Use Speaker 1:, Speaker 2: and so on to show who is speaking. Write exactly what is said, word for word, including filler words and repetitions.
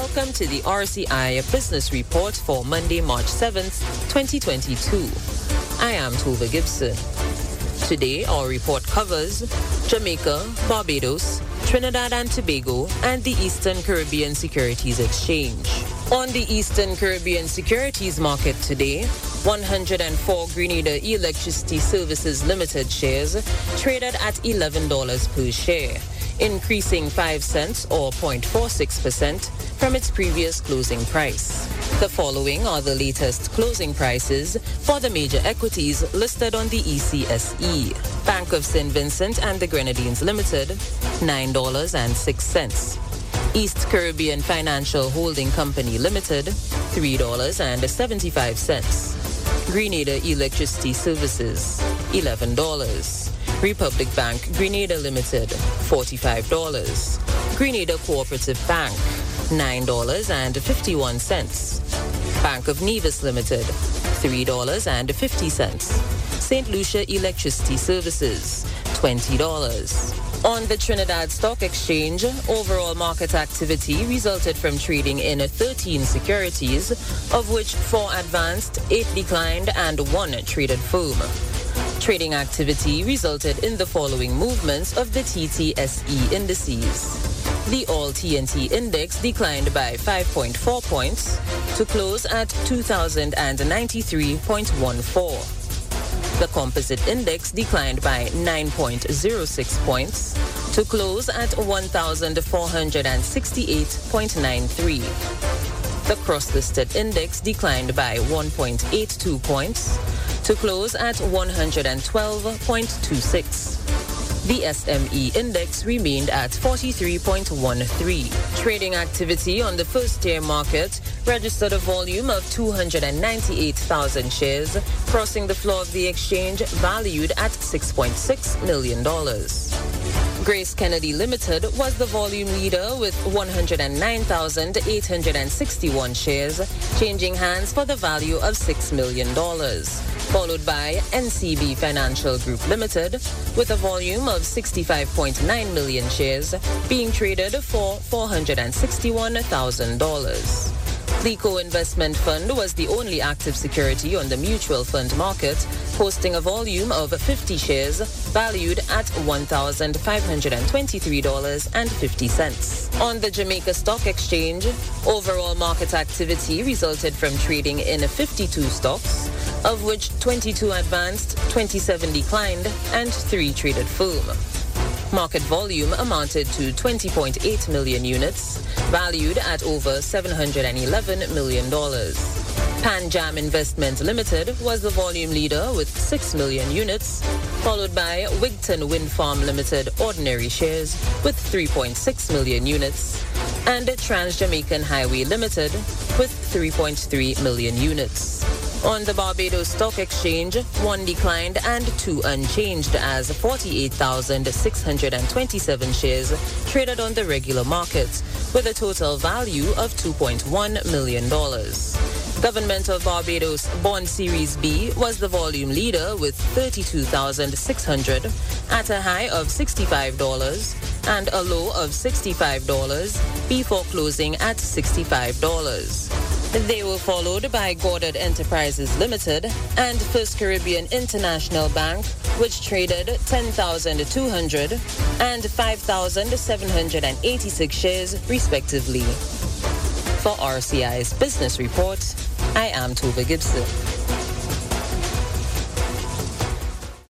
Speaker 1: Welcome to the R C I Business Report for Monday, March seventh, twenty twenty-two. I am Tova Gibson. Today, our report covers Jamaica, Barbados, Trinidad and Tobago, and the Eastern Caribbean Securities Exchange. On the Eastern Caribbean Securities Market today, one hundred four Grenada Electricity Services Limited shares traded at eleven dollars per share, increasing five cents or zero point four six percent from its previous closing price. The following are the latest closing prices for the major equities listed on the E C S E. Bank of Saint Vincent and the Grenadines Limited, nine dollars and six cents. East Caribbean Financial Holding Company Limited, three dollars and seventy-five cents. Grenada Electricity Services, eleven dollars. Republic Bank Grenada Limited, forty-five dollars. Grenada Cooperative Bank, nine dollars and fifty-one cents. Bank of Nevis Limited, three dollars and fifty cents. Saint Lucia Electricity Services, twenty dollars. On the Trinidad Stock Exchange, overall market activity resulted from trading in thirteen securities, of which four advanced, eight declined, and one traded firm. Trading activity resulted in the following movements of the T T S E indices. The All T N T Index declined by five point four points to close at two thousand ninety-three point one four. The Composite Index declined by nine point zero six points to close at one thousand four hundred sixty-eight point nine three. The Cross-Listed Index declined by one point eight two points to close at one hundred twelve point two six. The S M E Index remained at forty-three point one three. Trading activity on the first-tier market registered a volume of two hundred ninety-eight thousand shares, crossing the floor of the exchange valued at six point six million dollars. Grace Kennedy Limited was the volume leader with one hundred nine thousand eight hundred sixty-one shares, changing hands for the value of six million dollars, followed by N C B Financial Group Limited with a volume of sixty-five point nine million shares being traded for four hundred sixty-one thousand dollars. The Co-Investment Fund was the only active security on the mutual fund market, posting a volume of fifty shares valued at one thousand five hundred twenty-three dollars and fifty cents. On the Jamaica Stock Exchange, overall market activity resulted from trading in fifty-two stocks, of which twenty-two advanced, twenty-seven declined, and three traded firm. Market volume amounted to twenty point eight million units, valued at over seven hundred eleven million dollars. Pan Jam Investment Limited was the volume leader with six million units, followed by Wigton Wind Farm Limited ordinary shares with three point six million units, and Trans-Jamaican Highway Limited with three point three million units. On the Barbados Stock Exchange, one declined and two unchanged as forty-eight thousand six hundred twenty-seven shares traded on the regular market with a total value of two point one million dollars. Government of Barbados Bond Series B was the volume leader with thirty-two thousand six hundred at a high of sixty-five dollars and a low of sixty-five dollars before closing at sixty-five dollars. They were followed by Goddard Enterprises Limited and First Caribbean International Bank, which traded ten thousand two hundred and five thousand seven hundred eighty-six shares, respectively. For R C I's Business Report, I am Tova Gibson.